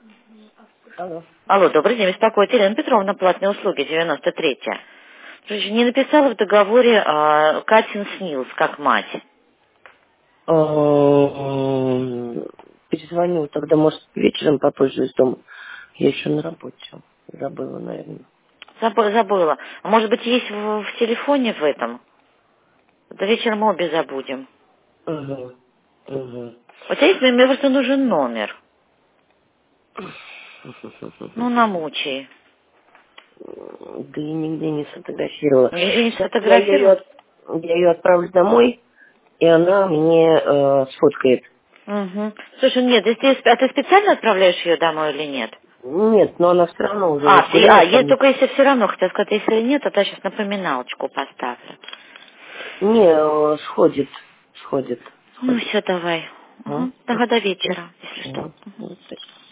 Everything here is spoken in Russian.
Алло. Алло, добрый день, беспокоит Елена Петровна, платные услуги, 93-я. Слушай, не написала в договоре Катин СНИЛС, как мать. Перезвоню, тогда, может, вечером попозже из дома. Я еще на работе. Забыла, наверное. Забыла. А может быть, есть в телефоне в этом? До вечера мы обе забудем. Угу. Угу. У тебя есть, мне просто нужен номер. Ну, намучай. Да и нигде не сфотографировала. Не Сейчас сфотографировал? я ее отправлю домой, и она мне сфоткает. Угу. Слушай, нет, а ты специально отправляешь ее домой или нет? Нет, но она все равно уже затерялась Ей там. только если все равно, хотел сказать, если нет, то я сейчас напоминалочку поставлю. Не, сходит. Ну Сходит. все, давай. А? Угу. До вечера, если что. Угу.